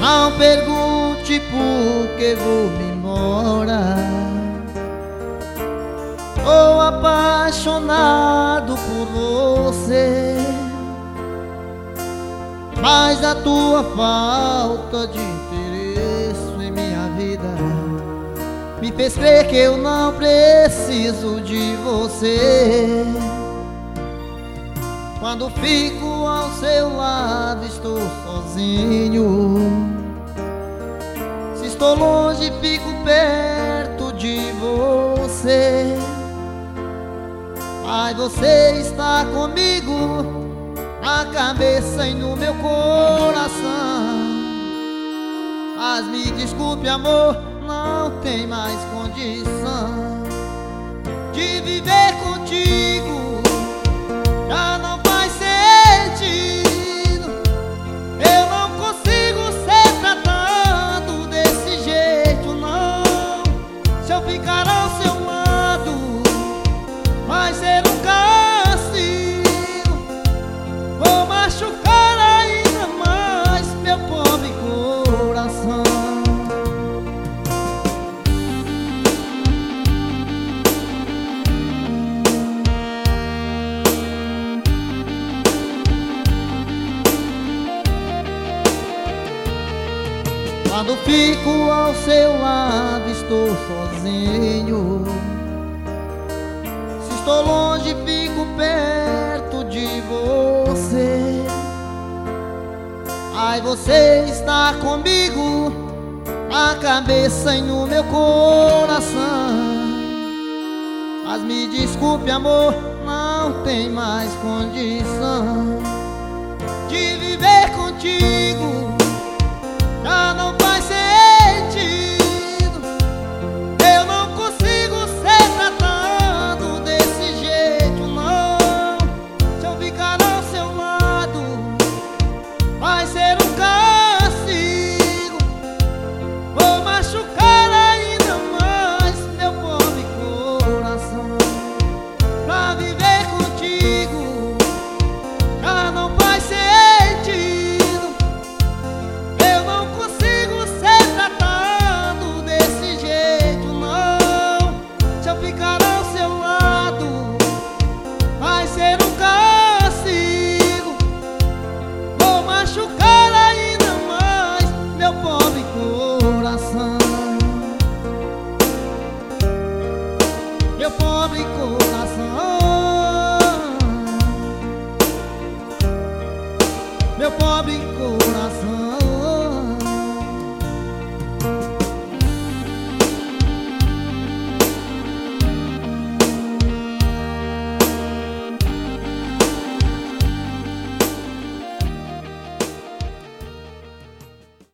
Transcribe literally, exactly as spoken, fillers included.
Não pergunte por que vou-me embora. Tô apaixonado por você, mas a tua falta de interesse em minha vida me fez crer que eu não preciso de você. Quando fico ao seu lado estou sozinho. Se estou longe fico perto de você. Mas você está comigo, na cabeça e no meu coração. Mas me desculpe, amor, não tem mais condição de viver contigo. Já não faz sentido. Eu não consigo ser tratado desse jeito, não. Se eu ficar ao seu lado vai ser um castigo. Vou machucar ainda mais meu pobre coração. Quando fico ao seu lado estou sozinho. Se estou longe fico perto de você. Ai, você está comigo, na cabeça e no meu coração. Mas me desculpe, amor, não tem mais condição de viver contigo. Já não faz sentido. Eu não consigo ser tratado desse jeito, não. Se eu ficar ao seu lado vai ser um castigo. Vou machucar ainda mais meu pobre coração. Pra viver contigo já não faz sentido. Meu pobre coração, meu pobre coração.